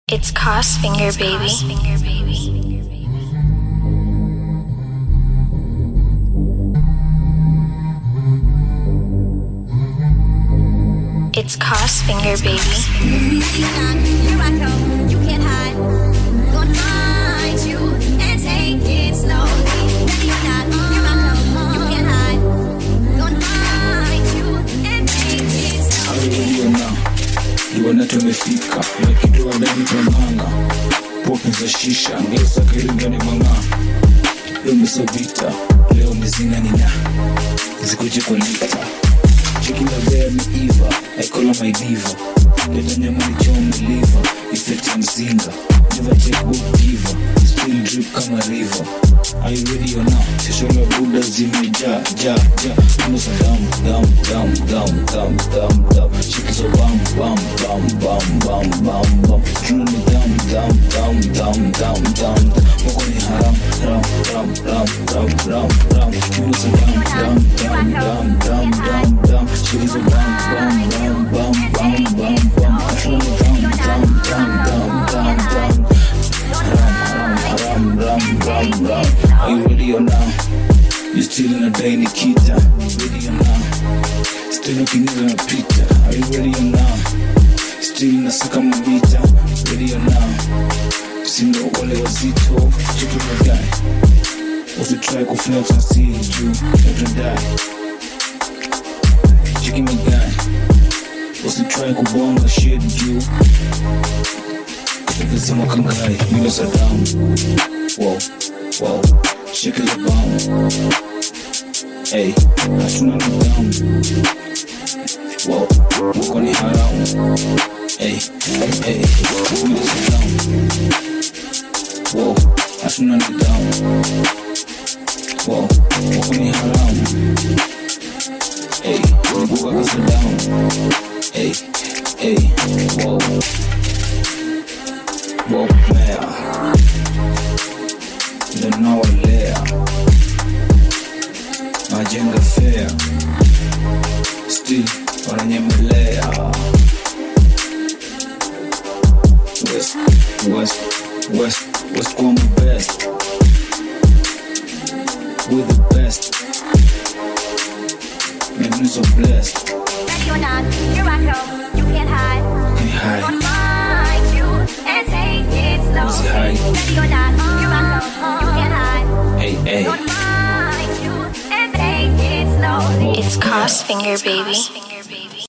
It's Crossfinger, baby. It's Crossfinger, baby. Here I come, you can't hide. Gonna find you and take it slowly. Ready or not, here I come, you can't hide. Gonna find you and take it slowly. Juana tumefika, lakini wadani tumanga. Poke za shisha, ngeza kiringani manga. Leo misabita, leo mizina nina. Zikuje kwa lita. Chiki na bea mi Eva, I call her my diva. Leta nyama ni choma liver, effect ya mzinga. Never take good giver, still drip kama river. Are you ready or not? Sisho la buda zimejaa, ja. Uno sa dam. Shiki so bam. Juno ni dam. Moko ni haram. Uno sa dam. Shiki so bam. Juno ni dam. Ram. Are you ready or now? You still in a day Nikita. Ready or now? Still looking in a pita. Are you ready or now? Still in a sakamabita. Ready or now? Sindo wale wazito. Check your guy. Also try kuflex and see you. Don't die. Check my guy. Also try kubonga shit you. Nikisema kangai, milo sa down. Wow, shake it down. Hey, hatuna ni down. Wow, moko ni haram. Hey, milo sa down. Wow, hatuna ni down. Wow, moko ni haram. Hey, mbuka kasa down. Hey, wow. Wow, man. Ndo nawalea majenga fair, still wananyemelea. West kwa my best. We're the best. Make me so blessed. Ready or not, here I come, you can't hide. Gonna find you and take it slowly. Ready or not, here I come, you can't hide. Hey. Gonna find you and take it slowly. It's Crossfinger, baby.